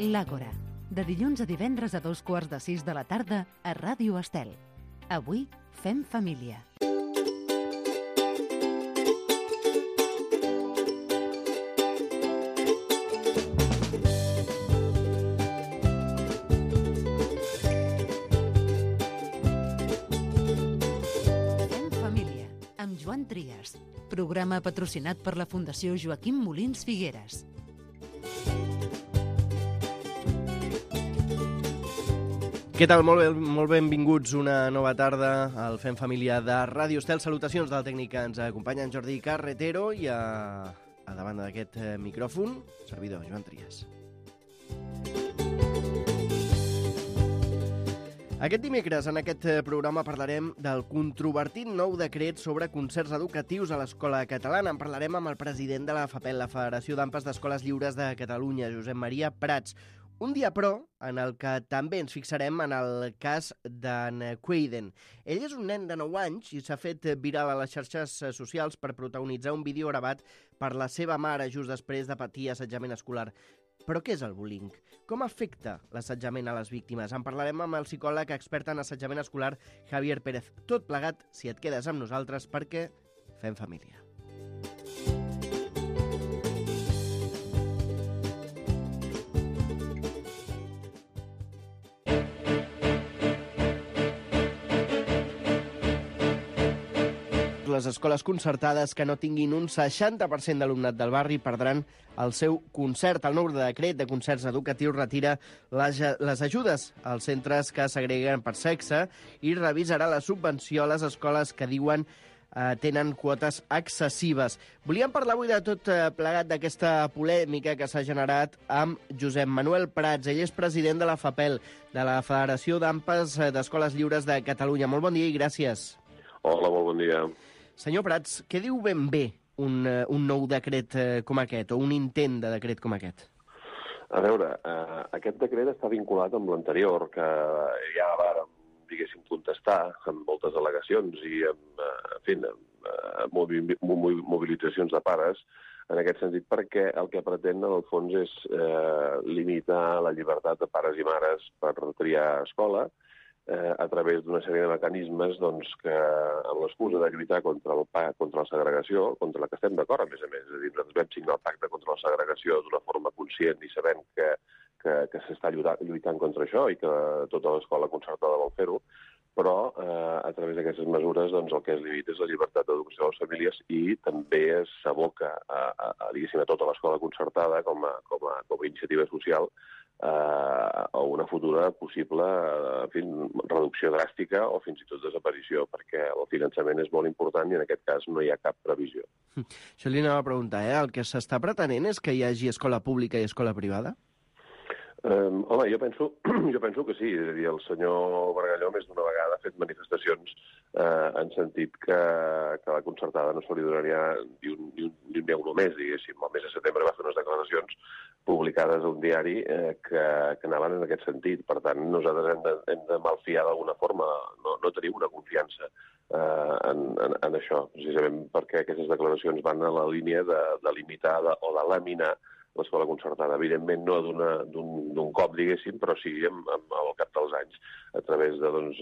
L'Àgora, de dilluns a divendres a 5:15 de la tarda a Ràdio Estel. Avui fem família. Joan Trias, programa patrocinat per la Fundació Joaquim Molins Figueres. Què tal? Molt benvinguts una nova tarda al Fem Família de Ràdio Estel. Salutacions del tècnic que ens acompanya, en Jordi Carretero, i a davant d'aquest micròfon, servidor Joan Trias. Aquest dimecres, en aquest programa, parlarem del controvertit nou decret sobre concerts educatius a l'escola catalana. En parlarem amb el president de la FAPEL, la Federació d'AMPAs d'Escoles Lliures de Catalunya, Josep Maria Prats. Un dia, però, en el que també ens fixarem en el cas d'en Quaden. Ell és un nen de 9 anys i s'ha fet viral a les xarxes socials per protagonitzar un vídeo gravat per la seva mare just després de patir assetjament escolar. Però què és el bullying? Com afecta l'assetjament a les víctimes? En parlarem amb el psicòleg expert en assetjament escolar, Javier Pérez. Tot plegat, si et quedes amb nosaltres, perquè fem família. Les escoles concertades que no tinguin un 60% d'alumnat del barri perdran el seu concert. El nou decret de concerts educatius retira les ajudes als centres que segreguen per sexe i revisarà la subvenció a les escoles que diuen tenen quotes excessives. Volíem parlar avui de tot plegat d'aquesta polèmica que s'ha generat amb Josep Manuel Prats. Ell és president de la FAPEL, de la Federació d'AMPAs d'Escoles Lliures de Catalunya. Molt bon dia i gràcies. Hola, molt bon dia. Senyor Prats, què diu ben bé un nou decret com aquest, o un intent de decret com aquest? A veure, aquest decret està vinculat amb l'anterior, que ja vàrem, diguéssim, contestar amb moltes al·legacions i amb mobilitzacions de pares, en aquest sentit, perquè el que pretén, en el fons, és limitar la llibertat de pares i mares per triar escola, a través d'una sèrie de mecanismes que, amb l'excusa de lluitar contra la segregació, contra la que estem d'acord, a més. És a dir, nosaltres vam signar el pacte contra la segregació d'una forma conscient i sabent que s'està lluitant contra això i que tota l'escola concertada vol fer-ho, però a través d'aquestes mesures el que es limita és la llibertat d'educació de les famílies i també s'aboca a tota l'escola concertada com a iniciativa social a una futura possible reducció dràstica o fins i tot desaparició, perquè el finançament és molt important i en aquest cas no hi ha cap previsió. Això li anava a preguntar, el que s'està pretenent és que hi hagi escola pública i escola privada? Home, jo penso que sí. És a dir, el senyor Bargalló més d'una vegada ha fet manifestacions en sentit que la concertada no se li donaria ni un euro més, diguéssim. El mes de setembre va fer unes declaracions publicades a un diari que anaven en aquest sentit. Per tant, nosaltres hem de malfiar d'alguna forma. No tenim una confiança en això, precisament perquè aquestes declaracions van a la línia de limitar o de laminar l'escola concertada. Evidentment, no d'un cop, diguéssim, però sí al cap dels anys, a través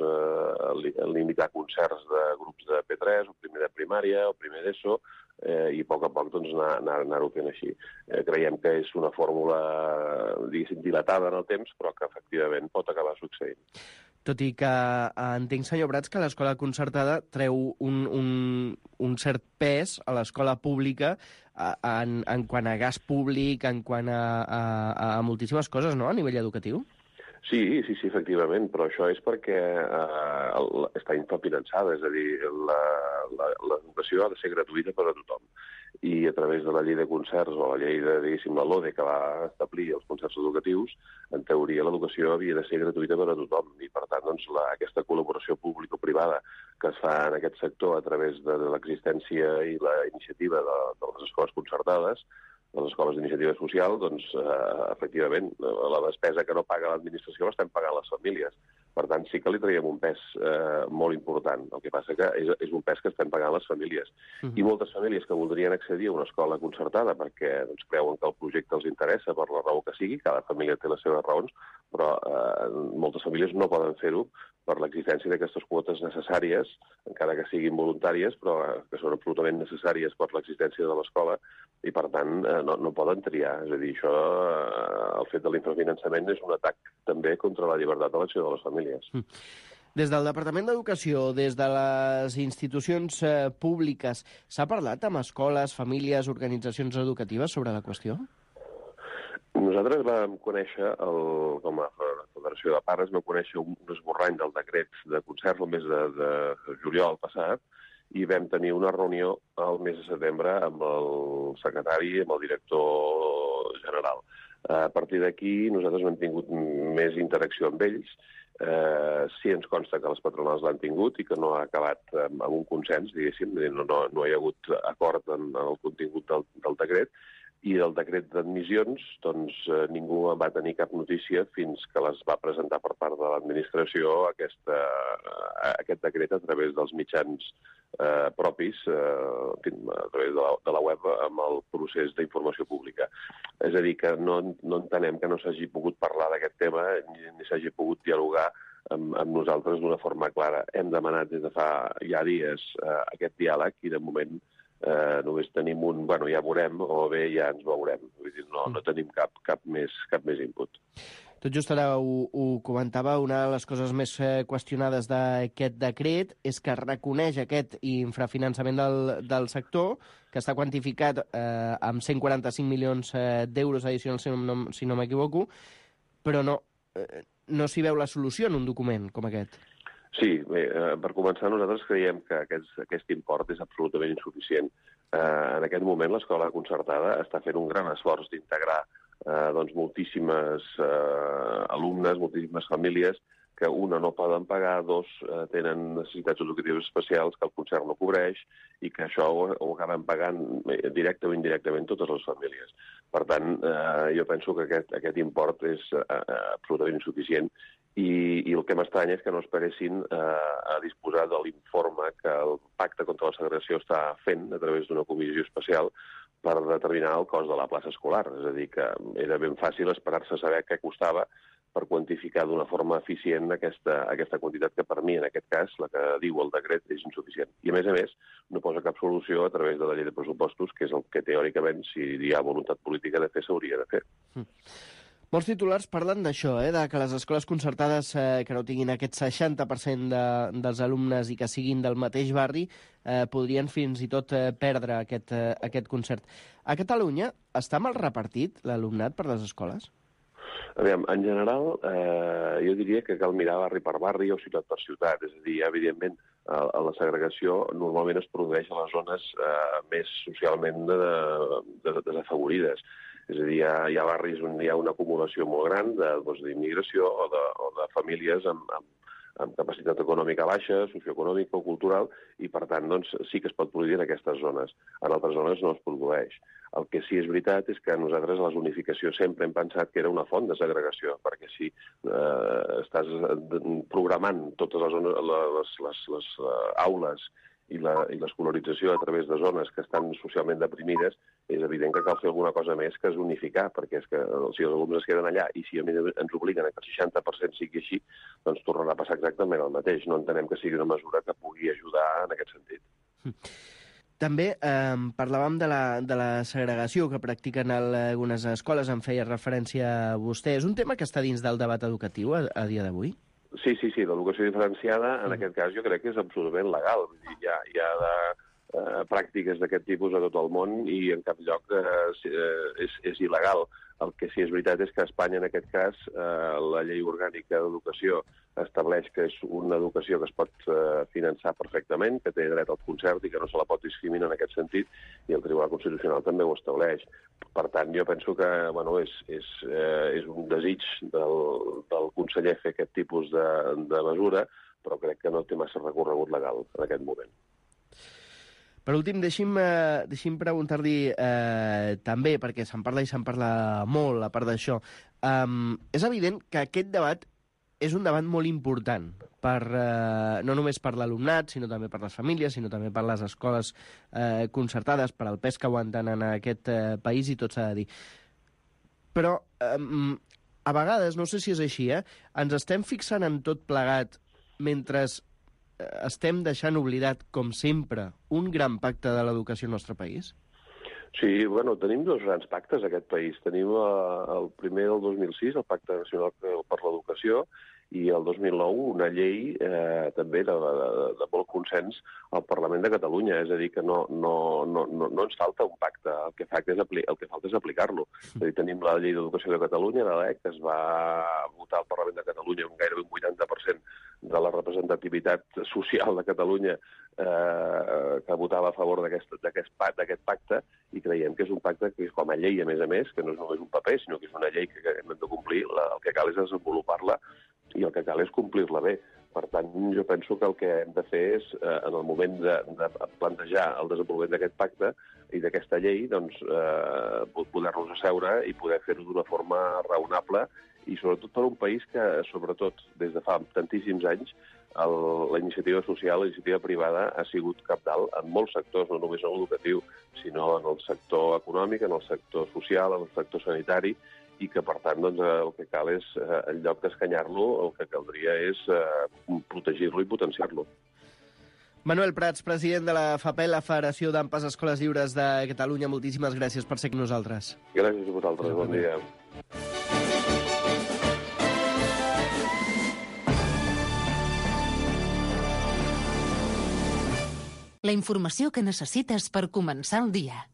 de limitar concerts de grups de P3, o primer de primària, o primer d'ESO, i a poc anar-ho fent així. Creiem que és una fórmula, diguéssim, dilatada en el temps, però que efectivament pot acabar succeint. Tot i que entenc, senyor Prats, que l'escola concertada treu un cert pes a l'escola pública en quant a gas públic, en quant a moltíssimes coses, no?, a nivell educatiu? Sí, efectivament, però això és perquè està infrafinançada, és a dir, l'educació ha de ser gratuïta per a tothom. I a través de la llei de concerts o la llei de, diguéssim, la LODE, que va establir els concerts educatius, en teoria l'educació havia de ser gratuïta per a tothom. I, per tant, aquesta col·laboració público-privada que es fa en aquest sector a través de l'existència i la iniciativa de les escoles concertades, de les escoles d'iniciativa social, efectivament, la despesa que no paga l'administració l'estem pagant les famílies. Per tant, sí que li traiem un pes molt important. El que passa que és un pes que estem pagant les famílies. I moltes famílies que voldrien accedir a una escola concertada perquè doncs, creuen que el projecte els interessa per la raó que sigui, cada família té les seves raons, però moltes famílies no poden fer-ho per l'existència d'aquestes quotes necessàries, encara que siguin voluntàries, però que són absolutament necessàries per l'existència de l'escola, i per tant no poden triar. És a dir, això, el fet de l'infrafinançament és un atac també contra la llibertat d'elecció de les famílies. Des del Departament d'Educació, des de les institucions públiques, s'ha parlat amb escoles, famílies, organitzacions educatives sobre la qüestió? Nosaltres vam conèixer, com a Federació de Pares, vam conèixer un esborrany del decret de concerts el mes de juliol passat i vam tenir una reunió al mes de setembre amb el secretari i amb el director general. A partir d'aquí nosaltres no hem tingut més interacció amb ells. Sí ens consta que les patronals l'han tingut i que no ha acabat amb un consens, diguéssim, no hi ha hagut acord en el contingut del decret, i del decret d'admissions, doncs ningú va tenir cap notícia fins que les va presentar per part de l'administració aquest decret a través dels mitjans propis, a través de la web amb el procés d'informació pública. És a dir, que no entenem que no s'hagi pogut parlar d'aquest tema ni s'hagi pogut dialogar amb nosaltres d'una forma clara. Hem demanat des de fa ja dies aquest diàleg i de moment només tenim bueno, ja veurem, o bé ja ens veurem. Vull dir, no tenim cap més input. Tot just ara ho comentava, una de les coses més qüestionades d'aquest decret és que reconeix aquest infrafinançament del sector, que està quantificat amb 145 milions d'euros addicionals, si no m'equivoco, però no s'hi veu la solució en un document com aquest. Sí, bé, per començar, nosaltres creiem que aquest import és absolutament insuficient. En aquest moment, l'escola concertada està fent un gran esforç d'integrar moltíssimes alumnes, moltíssimes famílies, que una no poden pagar, dos tenen necessitats educatives especials que el concert no cobreix i que això ho acaben pagant directe o indirectament totes les famílies. Per tant, jo penso que aquest import és absolutament insuficient i el que m'estranya és que no es paressin a disposar de l'informe que el Pacte contra la Segregació està fent a través d'una comissió especial per determinar el cost de la plaça escolar. És a dir, que era ben fàcil esperar-se a saber què costava per quantificar d'una forma eficient aquesta quantitat que per mi, en aquest cas, la que diu el decret, és insuficient. I, a més, no posa cap solució a través de la llei de pressupostos, que és el que, teòricament, si hi ha voluntat política de fer, s'hauria de fer. Molts titulars parlen d'això, de que les escoles concertades que no tinguin aquest 60% dels alumnes i que siguin del mateix barri podrien fins i tot perdre aquest concert. A Catalunya està mal repartit l'alumnat per les escoles? Aviam, en general, jo diria que cal mirar barri per barri o ciutat per ciutat. És a dir, evidentment, la segregació normalment es produeix a les zones més socialment desafavorides. És a dir, hi ha barris on hi ha una acumulació molt gran d'immigració o de famílies amb capacitat econòmica baixa, socioeconòmica o cultural, i per tant sí que es pot produir en aquestes zones. En altres zones no es produeix. El que sí és veritat és que nosaltres a la zonificació sempre hem pensat que era una font de segregació, perquè si estàs programant totes les aules i l'escolarització a través de zones que estan socialment deprimides, és evident que cal fer alguna cosa més que zonificar, perquè és que si els alumnes queden allà i si a més ens obliguen que el 60% sigui així, doncs tornarà a passar exactament el mateix. No entenem que sigui una mesura que pugui ajudar en aquest sentit. També parlàvem de la segregació que practiquen algunes escoles, en feia referència a vostè. És un tema que està dins del debat educatiu a dia d'avui? Sí, l'educació diferenciada, en aquest cas, jo crec que és absolutament legal. Hi ha pràctiques d'aquest tipus a tot el món i en cap lloc és il·legal. El que sí és veritat és que a Espanya, en aquest cas, la llei orgànica d'educació estableix que és una educació que es pot finançar perfectament, que té dret al concert i que no se la pot discriminar en aquest sentit, i el Tribunal Constitucional també ho estableix. Per tant, jo penso que és un desig del conseller fer aquest tipus de mesura, però crec que no té massa recorregut legal en aquest moment. Per últim, deixi'm preguntar-li també, perquè se'n parla i se'n parla molt, a part d'això, és evident que aquest debat és un debat molt important, no només per l'alumnat, sinó també per les famílies, sinó també per les escoles concertades, per al pes que aguanten en aquest país, i tot s'ha de dir. Però a vegades, no sé si és així, ens estem fixant en tot plegat mentre estem deixant oblidat, com sempre, un gran pacte de l'educació al nostre país? Sí, bueno, tenim dos grans pactes a aquest país. Tenim el primer del 2006, el Pacte Nacional per l'Educació, i el 2009 una llei també de molt consens al Parlament de Catalunya. És a dir, que no ens falta un pacte, el que falta és aplicar-lo. És a dir, tenim la llei d'Educació de Catalunya, la LEC, que es va votar al Parlament de Catalunya amb gairebé un 80% de la representativitat social de Catalunya que votava a favor d'aquest pacte, i creiem que és un pacte que, com a llei, a més, que no és només un paper, sinó que és una llei que hem de complir, el que cal és desenvolupar-la i el que cal és complir-la bé. Per tant, jo penso que el que hem de fer és, en el moment de plantejar el desenvolupament d'aquest pacte i d'aquesta llei, doncs, poder-nos asseure i poder fer-ho d'una forma raonable, i sobretot per un país que, sobretot, des de fa tantíssims anys, la iniciativa social, la iniciativa privada, ha sigut cabdal en molts sectors, no només en l'educatiu, sinó en el sector econòmic, en el sector social, en el sector sanitari, i que, per tant, doncs, el que cal és, en lloc d'escanyar-lo, el que caldria és protegir-lo i potenciar-lo. Manuel Prats, president de la FAPEL, la Federació d'AMPAs Escoles Lliures de Catalunya, moltíssimes gràcies per ser amb nosaltres. Gràcies a vosaltres, bon dia. La informació que necessites per començar el dia.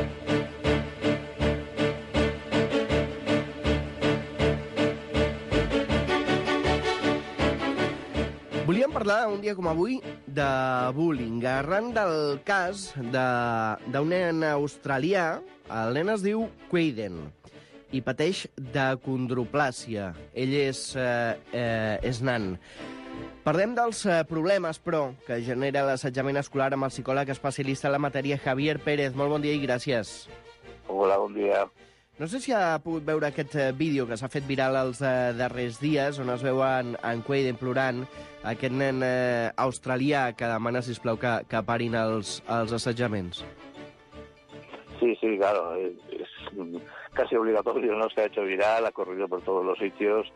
Volíem parlar un dia com avui de bullying, arran del cas d'un nen australià. El nen es diu Quaden i pateix d'acondroplàsia. Ell és nan. Parlem dels problemes, però, que genera l'assetjament escolar amb el psicòleg especialista en la matèria, Javier Pérez. Molt bon dia i gràcies. Hola, bon dia. No sé si ha pogut veure aquest vídeo que s'ha fet viral els darrers dies, on es veu en Quaden plorant, aquest nen australià que demana, sisplau, que parin els assetjaments. Sí, claro, es casi obligatorio, ¿no? Se ha hecho viral, ha corrido por todos los sitios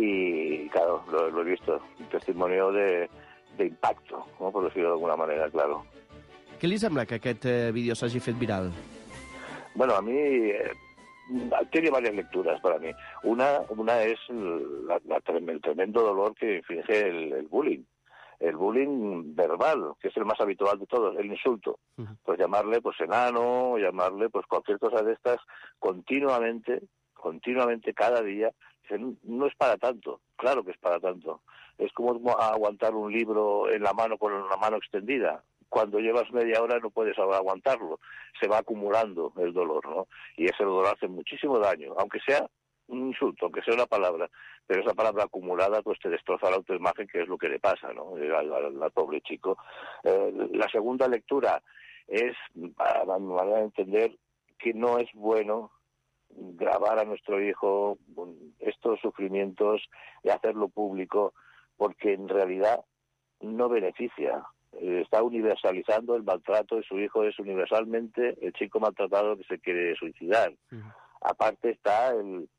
y, claro, lo he visto. Un testimonio de impacto, ¿no? Por decirlo de alguna manera, claro. Què li sembla que aquest vídeo s'hagi fet viral? Bueno, a mí tiene varias lecturas para mí. Una es el tremendo dolor que inflige el bullying. El bullying verbal, que es el más habitual de todos, el insulto. Pues llamarle pues enano, llamarle pues cualquier cosa de estas continuamente, cada día. No es para tanto, claro que es para tanto. Es como aguantar un libro en la mano con la mano extendida. Cuando llevas media hora no puedes aguantarlo. Se va acumulando el dolor, ¿no? Y ese dolor hace muchísimo daño, aunque sea un insulto, aunque sea una palabra, pero esa palabra acumulada pues te destroza la autoimagen, que es lo que le pasa, ¿no? Al pobre chico. La segunda lectura es, para mi manera de entender, que no es bueno grabar a nuestro hijo estos sufrimientos y hacerlo público, porque en realidad no beneficia. Está universalizando el maltrato, y su hijo es universalmente el chico maltratado que se quiere suicidar. Aparte está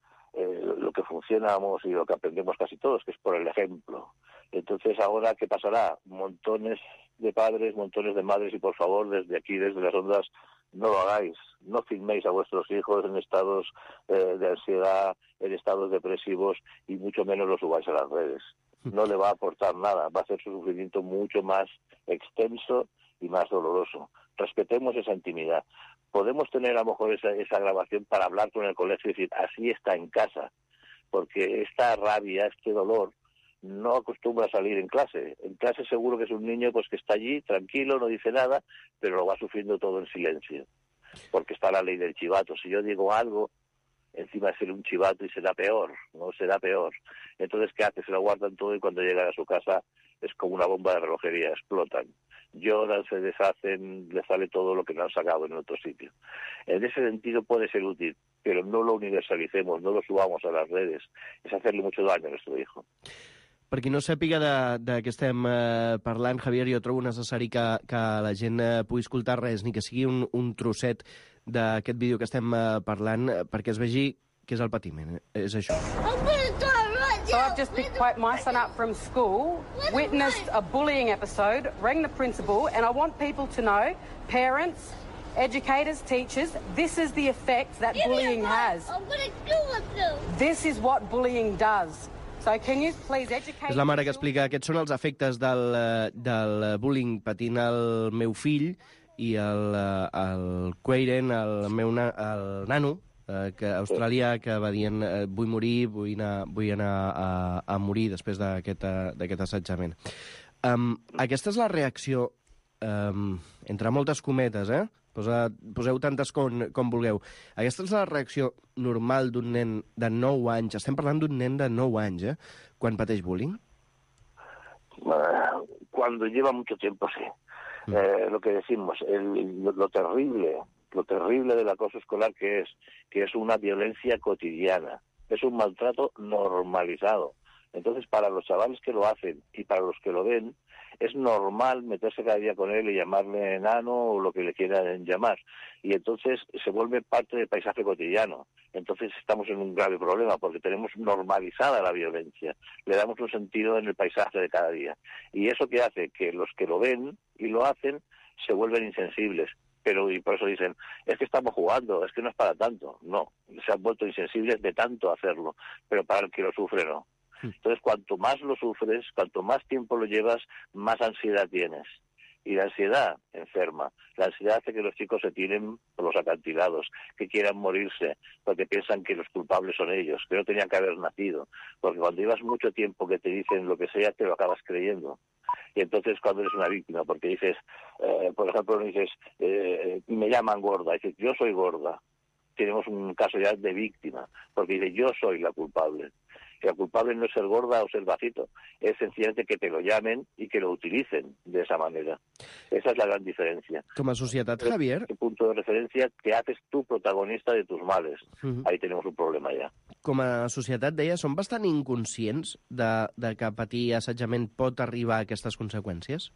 lo que funcionamos y lo que aprendemos casi todos, que es por el ejemplo. Entonces, ahora, ¿qué pasará? Montones de padres, montones de madres, y por favor, desde aquí, desde las ondas, no lo hagáis. No filméis a vuestros hijos en estados de ansiedad, en estados depresivos, y mucho menos lo subáis a las redes. No le va a aportar nada, va a hacer su sufrimiento mucho más extenso y más doloroso. Respetemos esa intimidad. Podemos tener a lo mejor esa grabación para hablar con el colegio y decir, así está en casa, porque esta rabia, este dolor, no acostumbra a salir en clase. En clase seguro que es un niño pues que está allí, tranquilo, no dice nada, pero lo va sufriendo todo en silencio, porque está la ley del chivato. Si yo digo algo, encima de ser un chivato, y será peor, ¿no? Será peor. Entonces, ¿qué hace? Se lo guardan todo, y cuando llegan a su casa es como una bomba de relojería, explotan. Lloran, se deshacen, les sale todo lo que no han sacado en otro sitio. En ese sentido puede ser útil, pero no lo universalicemos, no lo subamos a las redes. Es hacerle mucho daño a nuestro hijo. Per qui no sàpiga de què estem parlant, Javier, jo trobo necessari que la gent pugui escoltar res, ni que sigui un trosset d'aquest vídeo que estem parlant, perquè es vegi què és el patiment. És això. So I've just picked my son up from school, witnessed a bullying episode, rang the principal, and I want people to know, parents, educators, teachers, this is the effect that bullying has. I'm going to do it. This is what bullying does. So can you please educate... És la mare que explica aquests són els efectes del bullying patint el meu fill i el Queiren, el nano, australià, que va dient vull morir, vull anar a morir després d'aquest assetjament. Aquesta és la reacció, entre moltes cometes, poseu tantes com vulgueu. Aquesta és la reacció normal d'un nen de 9 anys, estem parlant d'un nen de 9 anys, quan pateix bullying? Cuando lleva mucho tiempo, sí. Lo que decimos, lo terrible del acoso escolar que es una violencia cotidiana, es un maltrato normalizado. Entonces, para los chavales que lo hacen y para los que lo ven, es normal meterse cada día con él y llamarle enano o lo que le quieran llamar. Y entonces se vuelve parte del paisaje cotidiano. Entonces estamos en un grave problema porque tenemos normalizada la violencia. Le damos un sentido en el paisaje de cada día. Y eso que hace que los que lo ven y lo hacen se vuelven insensibles. Y por eso dicen, es que estamos jugando, es que no es para tanto. No, se han vuelto insensibles de tanto hacerlo, pero para el que lo sufre no. Entonces, cuanto más lo sufres, cuanto más tiempo lo llevas, más ansiedad tienes. Y la ansiedad enferma. La ansiedad hace que los chicos se tiren por los acantilados, que quieran morirse, porque piensan que los culpables son ellos, que no tenían que haber nacido. Porque cuando llevas mucho tiempo que te dicen lo que sea, te lo acabas creyendo. Y entonces cuando eres una víctima, porque dices, por ejemplo, dices, me llaman gorda, dices, yo soy gorda. Tenemos un caso ya de víctima, porque dice, yo soy la culpable. Que la culpable no es ser gorda o ser bajito, es sencillamente que te lo llamen y que lo utilicen de esa manera. Esa es la gran diferencia. Com a societat, Javier... Este punto de referencia, te haces tú protagonista de tus males. Ahí tenemos un problema ja. Com a societat, deia, som bastant inconscients de que patir assetjament pot arribar a aquestes conseqüències?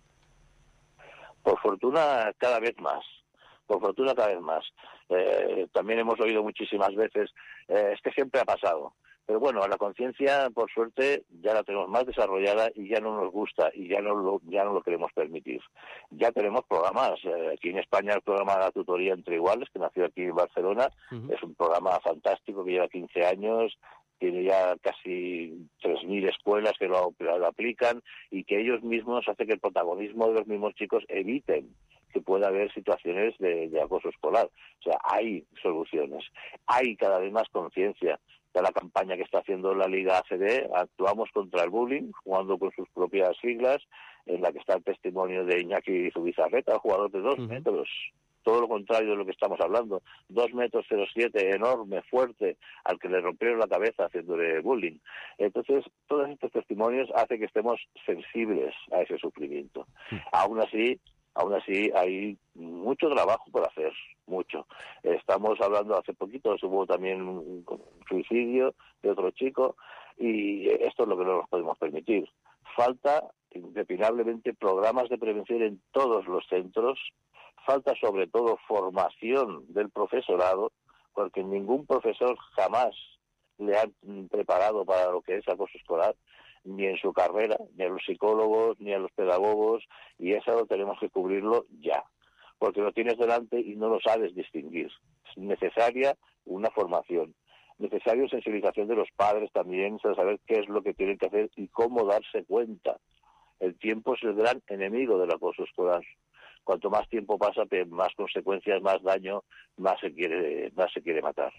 Por fortuna, cada vez más. Por fortuna, cada vez más. También hemos oído muchísimas veces, es que siempre ha pasado. Pero bueno, la conciencia, por suerte, ya la tenemos más desarrollada y ya no nos gusta y ya no lo queremos permitir. Ya tenemos programas. Aquí en España el programa de la tutoría entre iguales, que nació aquí en Barcelona, es un programa fantástico que lleva 15 años, tiene ya casi 3.000 escuelas que lo aplican y que ellos mismos hacen que el protagonismo de los mismos chicos eviten que pueda haber situaciones de acoso escolar. O sea, hay soluciones. Hay cada vez más conciencia. De la campaña que está haciendo la Liga ACB, actuamos contra el bullying, jugando con sus propias siglas, en la que está el testimonio de Iñaki Zubizarreta, jugador de 2 metros, todo lo contrario de lo que estamos hablando, 2 metros 07, enorme, fuerte, al que le rompieron la cabeza haciéndole bullying. Entonces, todos estos testimonios hacen que estemos sensibles a ese sufrimiento. Aún así hay mucho trabajo por hacer, mucho. Estamos hablando hace poquito, hubo también un suicidio de otro chico y esto es lo que no nos podemos permitir. Falta impepinablemente programas de prevención en todos los centros, falta sobre todo formación del profesorado, porque ningún profesor jamás le han preparado para lo que es acoso escolar, ni en su carrera, ni a los psicólogos, ni a los pedagogos, y eso lo tenemos que cubrirlo ya, porque lo tienes delante y no lo sabes distinguir. Es necesaria una formación, necesaria sensibilización de los padres también, para saber qué es lo que tienen que hacer y cómo darse cuenta. El tiempo es el gran enemigo del acoso escolar. Cuanto más tiempo pasa, más consecuencias, más daño, más se quiere matar.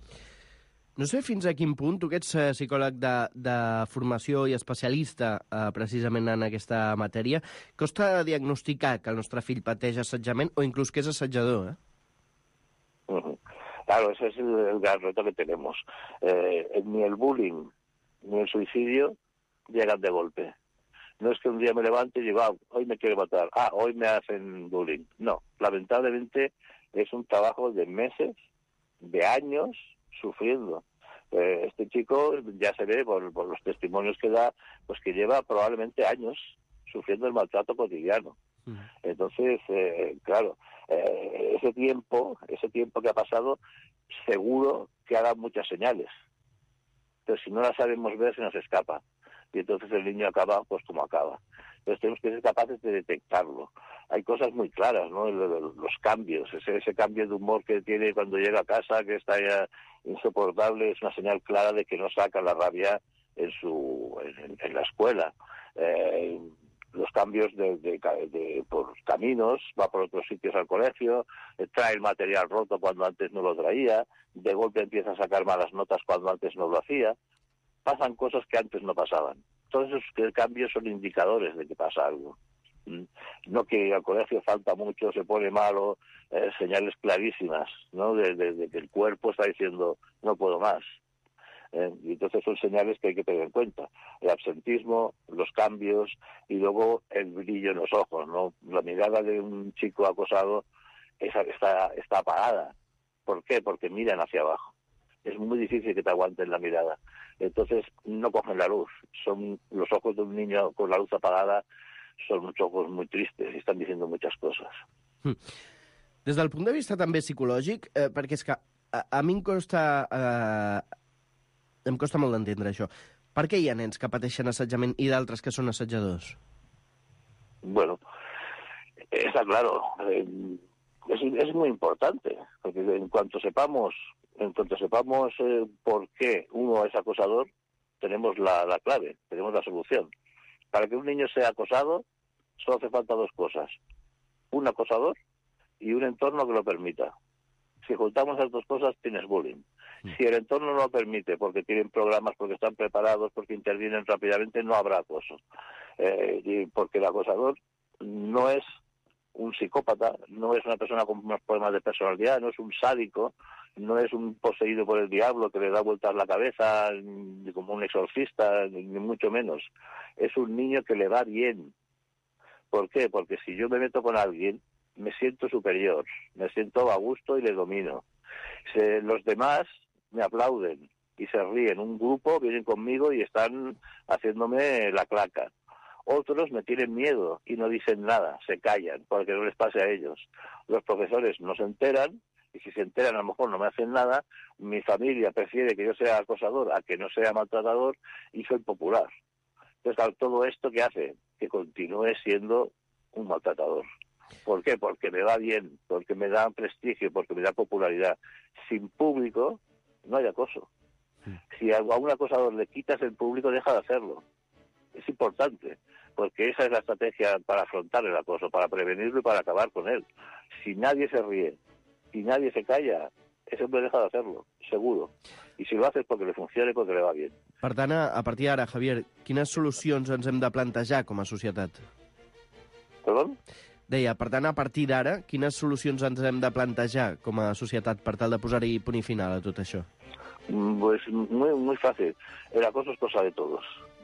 No sé fins a quin punt, tu que ets psicòleg de formació i especialista precisament en aquesta matèria, costa diagnosticar que el nostre fill pateix assetjament o inclús que és assetjador, Claro, ese es el gran reto que tenemos. Ni el bullying ni el suicidio llegan de golpe. No es que un día me levante y digo, hoy me quiero matar, hoy me hacen bullying. No, lamentablemente es un trabajo de meses, de años, sufriendo. Este chico ya se ve por los testimonios que da, pues que lleva probablemente años sufriendo el maltrato cotidiano. Entonces, claro, ese tiempo que ha pasado, seguro que ha dado muchas señales. Pero si no las sabemos ver, se nos escapa. Y entonces el niño acaba pues como acaba. Entonces tenemos que ser capaces de detectarlo. Hay cosas muy claras, ¿no? Los cambios, ese cambio de humor que tiene cuando llega a casa, que está ya insoportable, es una señal clara de que no saca la rabia en la escuela. Los cambios por caminos, va por otros sitios al colegio, trae el material roto cuando antes no lo traía, de golpe empieza a sacar malas notas cuando antes no lo hacía. Pasan cosas que antes no pasaban. Todos esos cambios son indicadores de que pasa algo. No que al colegio falta mucho, se pone malo, señales clarísimas, ¿no? De que el cuerpo está diciendo no puedo más. Y entonces son señales que hay que tener en cuenta. El absentismo, los cambios y luego el brillo en los ojos, ¿no? La mirada de un chico acosado está apagada. ¿Por qué? Porque miran hacia abajo. Es muy difícil que te aguanten la mirada. Entonces no cogen la luz. Son los ojos de un niño con la luz apagada, son unos ojos muy tristes y están diciendo muchas cosas. Des del punt de vista també psicològic, perquè és que a mi em costa molt d'entendre això. Per què hi ha nens que pateixen assetjament i d'altres que són assetjadors? Bueno, está claro. Es muy importante, porque en cuanto sepamos por qué uno es acosador, tenemos la clave, tenemos la solución. Para que un niño sea acosado, solo hace falta dos cosas. Un acosador y un entorno que lo permita. Si juntamos esas dos cosas, tienes bullying. Si el entorno no lo permite, porque tienen programas, porque están preparados, porque intervienen rápidamente, no habrá acoso. Porque el acosador no es un psicópata, no es una persona con unos problemas de personalidad, no es un sádico, no es un poseído por el diablo que le da vueltas la cabeza como un exorcista, ni mucho menos. Es un niño que le va bien. ¿Por qué? Porque si yo me meto con alguien, me siento superior, me siento a gusto y le domino. Los demás me aplauden y se ríen. Un grupo vienen conmigo y están haciéndome la claca. Otros me tienen miedo y no dicen nada, se callan, porque no les pase a ellos. Los profesores no se enteran, y si se enteran a lo mejor no me hacen nada. Mi familia prefiere que yo sea acosador a que no sea maltratador, y soy popular. Entonces, claro, todo esto que hace que continúe siendo un maltratador. ¿Por qué? Porque me va bien, porque me da prestigio, porque me da popularidad. Sin público no hay acoso. Si a un acosador le quitas el público, deja de hacerlo. Es importante, porque esa es la estrategia para afrontar el acoso, para prevenirlo y para acabar con él. Si nadie se ríe y nadie se calla, ese hombre deja de hacerlo, seguro. I si lo hace és perquè li funciona i perquè li va bien. Per tant, a partir d'ara, Javier, quines solucions ens hem de plantejar com a societat? Perdó? Deia, per tant, a partir d'ara, quines solucions ens hem de plantejar com a societat per tal de posar-hi punt i final a tot això? Pues muy fácil. El acoso es cosa de todos.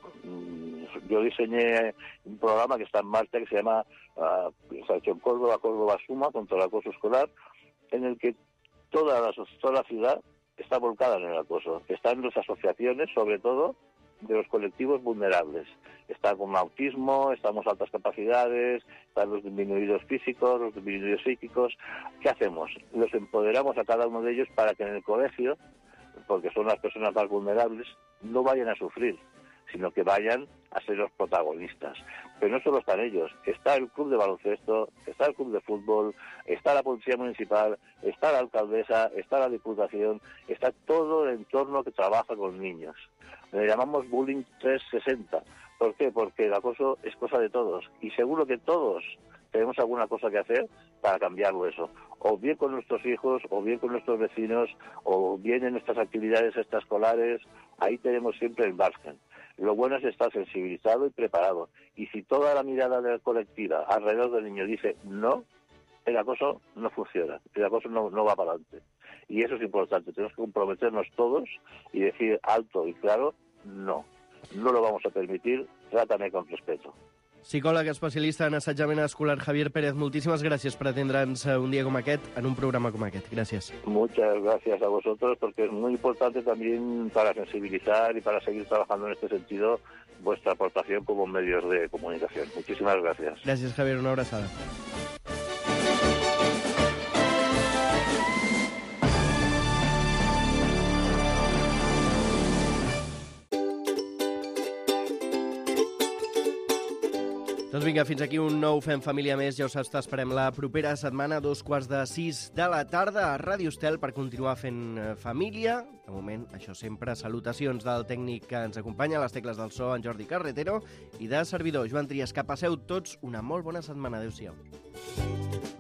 Yo diseñé un programa que está en marcha que se llama Sanción Córdoba Suma contra el acoso escolar, en el que toda la ciudad está volcada en el acoso. Están las asociaciones, sobre todo, de los colectivos vulnerables. Está con autismo, estamos altas capacidades, están los disminuidos físicos, los disminuidos psíquicos. ¿Qué hacemos? Los empoderamos a cada uno de ellos para que en el colegio, porque son las personas más vulnerables, no vayan a sufrir, sino que vayan a ser los protagonistas. Pero no solo están ellos, está el club de baloncesto, está el club de fútbol, está la policía municipal, está la alcaldesa, está la diputación, está todo el entorno que trabaja con niños. Le llamamos bullying 360. ¿Por qué? Porque el acoso es cosa de todos, y seguro que todos tenemos alguna cosa que hacer para cambiarlo eso, o bien con nuestros hijos, o bien con nuestros vecinos, o bien en nuestras actividades extraescolares. Ahí tenemos siempre el margen. Lo bueno es estar sensibilizado y preparado. Y si toda la mirada de la colectiva alrededor del niño dice no, el acoso no funciona, el acoso no va para adelante. Y eso es importante, tenemos que comprometernos todos y decir alto y claro, no lo vamos a permitir, trátame con respeto. Psicòleg especialista en assetjament escolar, Javier Pérez, moltíssimas gràcies per atendre'ns un dia com aquest, en un programa com aquest. Gràcies. Muchas gracias a vosotros, porque es muy importante también para sensibilizar y para seguir trabajando en este sentido vuestra aportación como medios de comunicación. Muchísimas gracias. Gràcies, Javier. Una abraçada. Doncs vinga, fins aquí un nou Fem Família més. Ja ho saps, t'esperem la propera setmana a 5:45 de la tarda a Ràdio Estel per continuar fent família. De moment, això sempre. Salutacions del tècnic que ens acompanya a les tecles del so, en Jordi Carretero, i de servidor, Joan Trias. Que passeu tots una molt bona setmana. Adéu-siau.